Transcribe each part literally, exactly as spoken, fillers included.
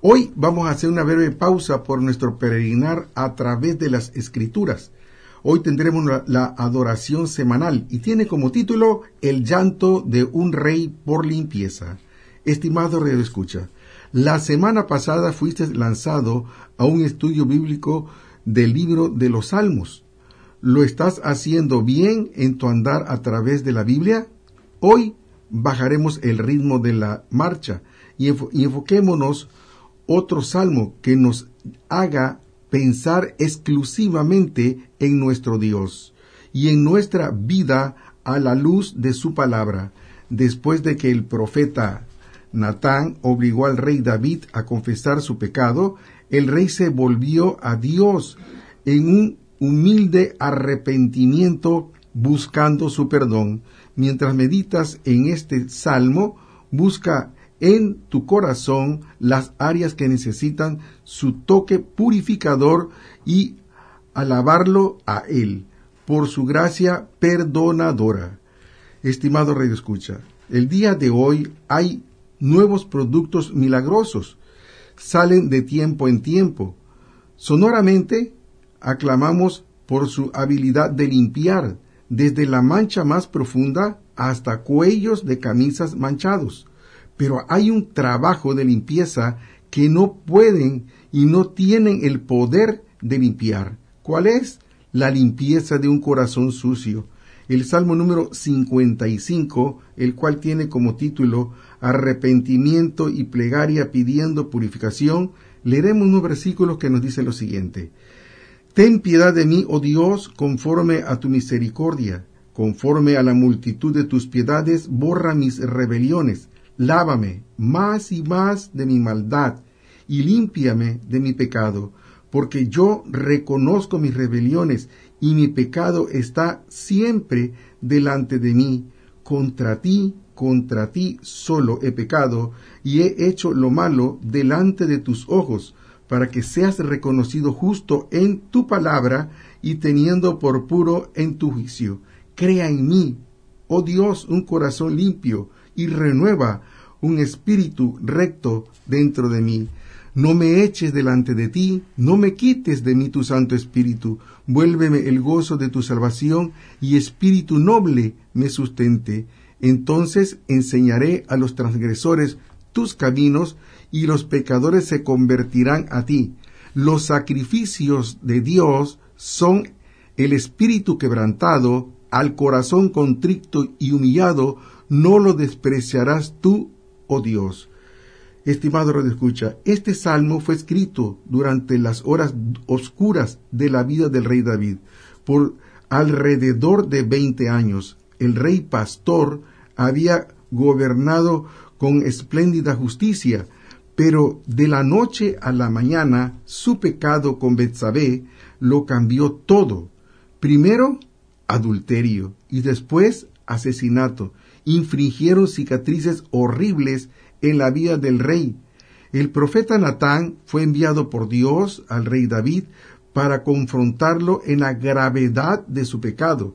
Hoy vamos a hacer una breve pausa por nuestro peregrinar a través de las Escrituras. Hoy tendremos la, la adoración semanal y tiene como título El llanto de un rey por limpieza. Estimado radioescucha, la semana pasada fuiste lanzado a un estudio bíblico del libro de los Salmos. ¿Lo estás haciendo bien en tu andar a través de la Biblia? Hoy bajaremos el ritmo de la marcha y, enfo- y enfoquémonos otro salmo que nos haga pensar exclusivamente en nuestro Dios y en nuestra vida a la luz de su palabra. Después de que el profeta Natán obligó al rey David a confesar su pecado, el rey se volvió a Dios en un humilde arrepentimiento buscando su perdón. Mientras meditas en este salmo, busca en tu corazón las áreas que necesitan su toque purificador y alabarlo a Él por su gracia perdonadora. Estimado radioescucha, el día de hoy hay nuevos productos milagrosos. Salen de tiempo en tiempo. Sonoramente aclamamos por su habilidad de limpiar, desde la mancha más profunda hasta cuellos de camisas manchados. Pero hay un trabajo de limpieza que no pueden y no tienen el poder de limpiar. ¿Cuál es? La limpieza de un corazón sucio. El Salmo número cincuenta y cinco, el cual tiene como título Arrepentimiento y plegaria pidiendo purificación, leeremos unos versículos que nos dicen lo siguiente. Ten piedad de mí, oh Dios, conforme a tu misericordia, conforme a la multitud de tus piedades, borra mis rebeliones. Lávame más y más de mi maldad y límpiame de mi pecado, porque yo reconozco mis rebeliones y mi pecado está siempre delante de mí. Contra ti, contra ti solo he pecado y he hecho lo malo delante de tus ojos, para que seas reconocido justo en tu palabra y teniendo por puro en tu juicio. Crea en mí, oh Dios, un corazón limpio y renueva un espíritu recto dentro de mí. No me eches delante de ti, no me quites de mí tu Santo Espíritu. Vuélveme el gozo de tu salvación y espíritu noble me sustente. Entonces enseñaré a los transgresores tus caminos y los pecadores se convertirán a ti. Los sacrificios de Dios son el espíritu quebrantado, al corazón contrito y humillado no lo despreciarás tú, oh Dios. Estimado radioescucha, este salmo fue escrito durante las horas oscuras de la vida del rey David. Por alrededor de veinte años, el rey pastor había gobernado con espléndida justicia, pero de la noche a la mañana su pecado con Betsabé lo cambió todo. Primero, adulterio y después asesinato. Infringieron cicatrices horribles en la vida del rey. El profeta Natán fue enviado por Dios al rey David para confrontarlo en la gravedad de su pecado.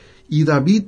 Y David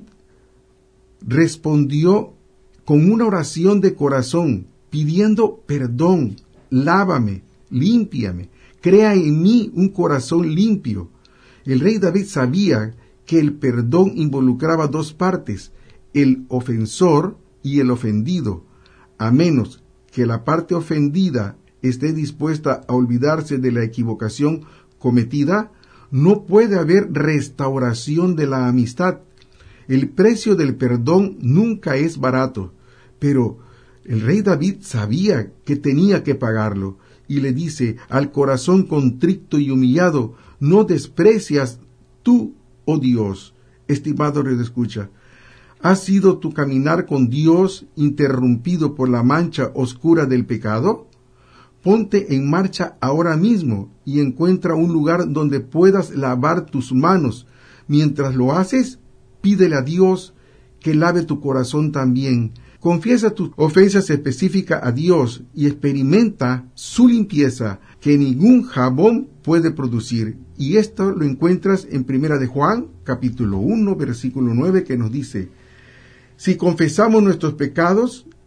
respondió con una oración de corazón, pidiendo perdón. Lávame, límpiame, crea en mí un corazón limpio. El rey David sabía que el perdón involucraba dos partes, el ofensor y el ofendido. A menos que la parte ofendida esté dispuesta a olvidarse de la equivocación cometida, no puede haber restauración de la amistad. El precio del perdón nunca es barato, pero el rey David sabía que tenía que pagarlo, y le dice, al corazón contrito y humillado, no desprecias tú, oh Dios. Estimado radioescucha, ¿ha sido tu caminar con Dios interrumpido por la mancha oscura del pecado? Ponte en marcha ahora mismo y encuentra un lugar donde puedas lavar tus manos. Mientras lo haces, pídele a Dios que lave tu corazón también. Confiesa tus ofensas específicas a Dios y experimenta su limpieza que ningún jabón puede producir. Y esto lo encuentras en Primera de Juan, capítulo uno, versículo nueve, que nos dice: si confesamos nuestros pecados,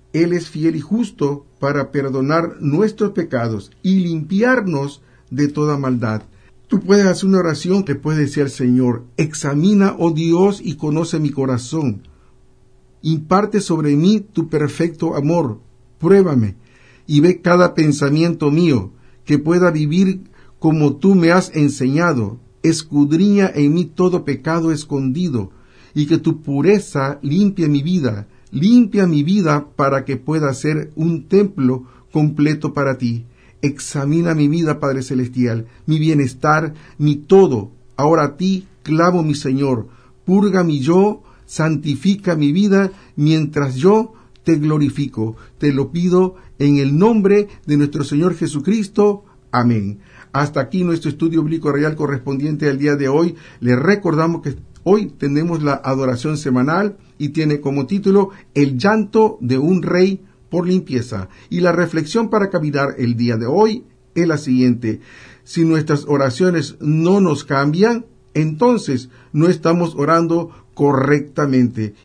Él es fiel y justo para perdonar nuestros pecados y limpiarnos de toda maldad. Tú puedes hacer una oración que puede decir al Señor: examina, oh Dios, y conoce mi corazón. Imparte sobre mí tu perfecto amor. Pruébame y ve cada pensamiento mío, que pueda vivir como tú me has enseñado. Escudriña en mí todo pecado escondido, y que tu pureza limpie mi vida. Limpia mi vida para que pueda ser un templo completo para ti. Examina mi vida, Padre Celestial, mi bienestar, mi todo. Ahora a ti clamo, mi Señor. Purga mi yo, santifica mi vida, mientras yo te glorifico. Te lo pido en el nombre de nuestro Señor Jesucristo. Amén. Hasta aquí nuestro estudio bíblico radial correspondiente al día de hoy. Les recordamos que hoy tenemos la adoración semanal y tiene como título El llanto de un rey por limpieza. Y la reflexión para caminar el día de hoy es la siguiente: si nuestras oraciones no nos cambian, entonces no estamos orando correctamente.